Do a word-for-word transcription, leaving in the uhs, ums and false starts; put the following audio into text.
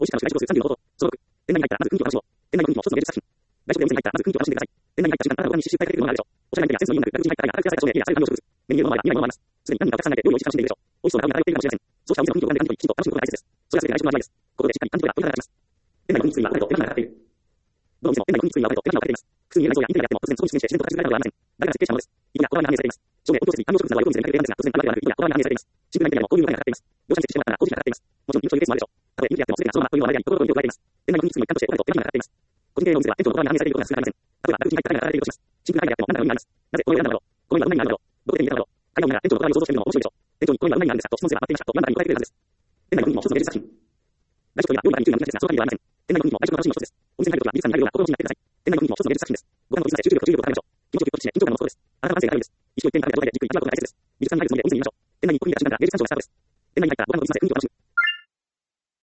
美味しさの違い指数さんじゅうのこと。そのろく。店内に入ったらまず空気を楽しもう。店内の空気も一つの芸術作品。外食用店に入ったらまず空気を楽しんでください。店内に入った瞬間、あなたの他に刺繍されているものがあるでしょう。おしゃれな店やセンスのいいものが裏口に入ったら、やはり空気が照明やある観葉植物。メニューの名前や未来のものがあります。すでに何人かお客さんがいて料理を美味しく楽しんでいるでしょう。美味しそうな香りが漂っているかもしれません。そうしたお店の雰囲気を拝んで感じ取り、きちんと楽しむことが大切です。それは全て内緒の味わいです。ここでしっかり感じ取りがおいただきます。店内の雰囲気作りはお金と手間がかかっている。どの店も店内の雰囲気作りはお金と手間がかかっています。複数にいる内装やインテリアがあっても突然そこに出現して自然と形作られるのではありません。誰が設計したものです。色やこだわりが反映されています。照明、音響設備、観葉植物などはよく見せかけているんですが、突然あなたではなく色やこだわりが反映されています。シンプルなインテリアもこういうお金がかかっています。業者に設置してもらったら工事費がかかっています。もちろん入居ケースもあるでしょう。たとえインテリアでも全てがそのままというのはあれであり、心と意を加えています。店内の雰囲気作りも一貫としてお金と手間がかかっています。個人経営のお店は店長のこだわりが反映されていることが少なくありません。例えば、裏口に入ったらが流れているとします。シンプルなアイデアであっても何らかの意味があります。なぜこの色を選んだのだろう。この色はどんな意味があるのだろう。どこで手に入れたのだろう。会話を見ながら店長のこだわりを想像してみるのも面白いでしょう。店長にこの色はどんな意味があるんですかと質問すれば待っていましたと何らかに答えてくれるはずです。店内の雰囲気も一つの芸術作品。外食というのは料理がに注意が難しいですが、その限りではありません。店内の雰囲気も外食の楽しみの一つです。お店に入るときは美術館に入るような心持ちになってください。店内の雰囲気も一つの芸術作品です。五感のリズムさえ集中力と注意力を高めましょう。気持ちよくぎゅっとして緊張感のもとです。あなたの感性が高いんです。意識を一点に高めた状態でじっくり味わうことが大切です。美術館に入るつもりでお店にいましょう。店内にゆっくり見た瞬間が芸術鑑賞がスタートです。店内に入ったら五感のリズムさえ雰囲気を楽しむ。